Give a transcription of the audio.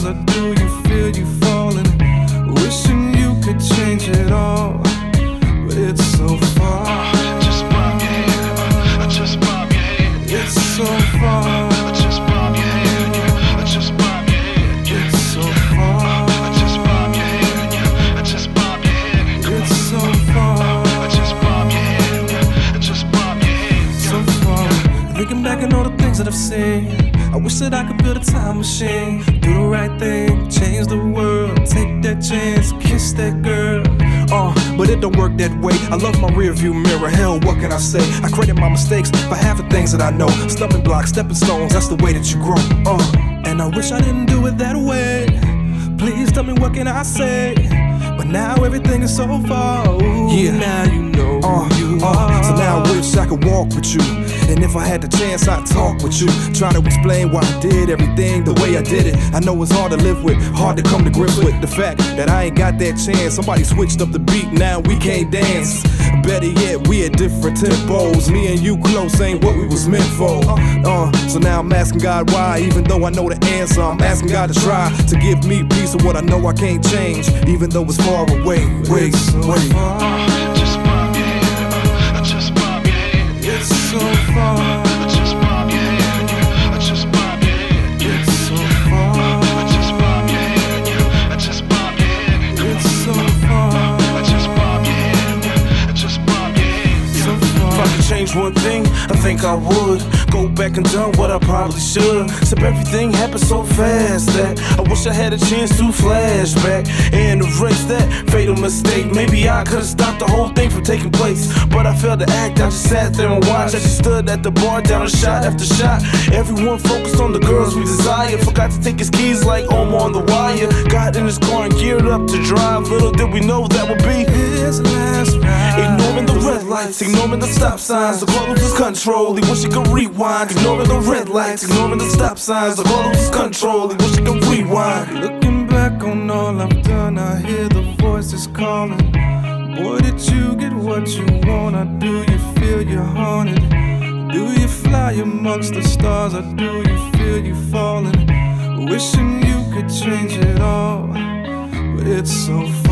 or do you feel you falling? Wishing you could change it all, but it's so far. Just bob your head, just bob your head. It's so far. Just bob your head, just bob your head. It's so far. Just bob your head, just bob your head. It's so far. Just bob your head, just bob your head. So far. Thinking back on all the things that I've seen, I wish that I could build a time machine. Do the right thing, change the world. Take that chance, kiss that girl. But it don't work that way. I love my rearview mirror. Hell, what can I say? I credit my mistakes for half the things that I know. Stumbling blocks, stepping stones, that's the way that you grow. And I wish I didn't do it that way. Please tell me what can I say? But now everything is so far. Ooh, Yeah. now you know who you are. So now I wish I could walk with you. And if I had the chance, I'd talk with you. Try to explain why I did everything the way I did it. I know it's hard to live with, hard to come to grips with the fact that I ain't got that chance. Somebody switched up the beat, now we can't dance. Better yet, we at different tempos. Me and you close ain't what we was meant for. So now I'm asking God why, even though I know the answer. I'm asking God to try to give me peace of what I know I can't change, even though it's far away. Wait. Just bob your head, just bob your head. It's so far. Just bob your head, just bob your head. It's so far. Just bob your head, just bob your head. It's so far. Just bob your head, just bob your head. So If I far. could change one thing, I think I would go back and done what I probably should. Except everything happened so fast that I wish I had a chance to flash back and erase that fatal mistake. Maybe I could've stopped the whole thing from taking place, but I failed to act. I just sat there and watched as she stood at the bar, down a shot after shot. Everyone focused on the girls we desire. Forgot to take his keys like Omar on the wire. Got in his car and geared up to drive. Little did we know that would be His last ride. ignoring the red lights, ignoring the stop signs. The car loses control, he wish he could rewind. Ignoring the red lights, ignoring the stop signs. The car loses control, he wish he could rewind. Looking back on all I've done, I hear the voices calling. Boy, did you get what you want, or do you feel you're haunted? Do you fly amongst the stars, or do you feel you falling? Wishing you could change it all, but it's so far.